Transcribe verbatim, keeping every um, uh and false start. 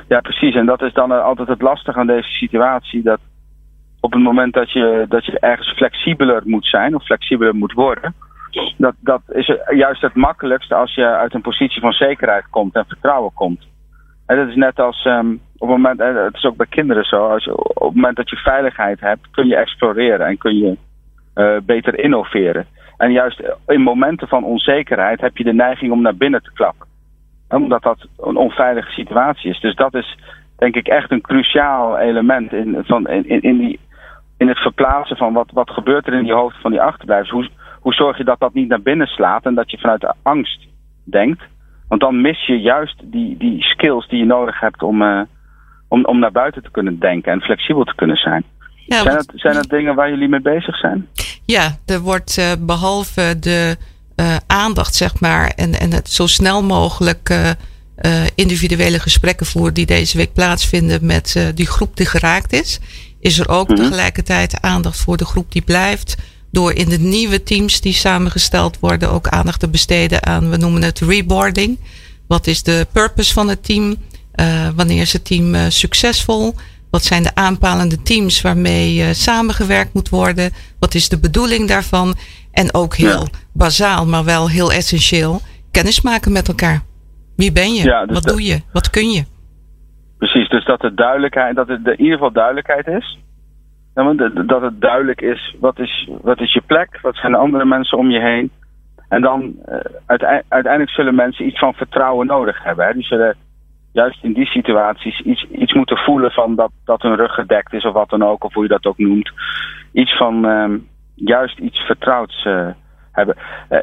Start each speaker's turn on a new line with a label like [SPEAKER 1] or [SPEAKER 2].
[SPEAKER 1] Ja, precies. En dat is dan uh, altijd het lastige aan deze situatie. Dat op het moment dat je, dat je ergens flexibeler moet zijn of flexibeler moet worden, dat, dat is juist het makkelijkste als je uit een positie van zekerheid komt en vertrouwen komt. En dat is net als um, op het moment, het is ook bij kinderen zo, als je, op het moment dat je veiligheid hebt, kun je exploreren en kun je uh, beter innoveren. En juist in momenten van onzekerheid heb je de neiging om naar binnen te klappen. Omdat dat een onveilige situatie is. Dus dat is denk ik echt een cruciaal element in, van, in, in, die, in het verplaatsen van wat, wat gebeurt er in die hoofd van die achterblijvers. Hoe, hoe zorg je dat dat niet naar binnen slaat en dat je vanuit de angst denkt. Want dan mis je juist die, die skills die je nodig hebt om, uh, om, om naar buiten te kunnen denken en flexibel te kunnen zijn. Ja, zijn, dat, zijn dat dingen waar jullie mee bezig zijn?
[SPEAKER 2] Ja, er wordt uh, behalve de uh, aandacht, zeg maar, en, en het zo snel mogelijk uh, uh, individuele gesprekken voeren die deze week plaatsvinden met uh, die groep die geraakt is, is er ook mm-hmm. tegelijkertijd aandacht voor de groep die blijft. Door in de nieuwe teams die samengesteld worden ook aandacht te besteden aan, we noemen het reboarding. Wat is de purpose van het team? Uh, wanneer is het team uh, succesvol? Wat zijn de aanpalende teams waarmee uh, samengewerkt moet worden? Wat is de bedoeling daarvan? En ook heel ja. bazaal, maar wel heel essentieel, kennismaken met elkaar. Wie ben je? Ja, dus Wat dat, doe je? Wat kun je?
[SPEAKER 1] Precies, dus dat het duidelijkheid, dat het in ieder geval duidelijkheid is. Ja, dat het duidelijk is, wat is, wat is je plek? Wat zijn de andere mensen om je heen? En dan uh, uite- uiteindelijk zullen mensen iets van vertrouwen nodig hebben. Hè? Die zullen juist in die situaties iets, iets moeten voelen van dat, dat hun rug gedekt is of wat dan ook, of hoe je dat ook noemt. Iets van um, juist iets vertrouwds uh, hebben. Uh,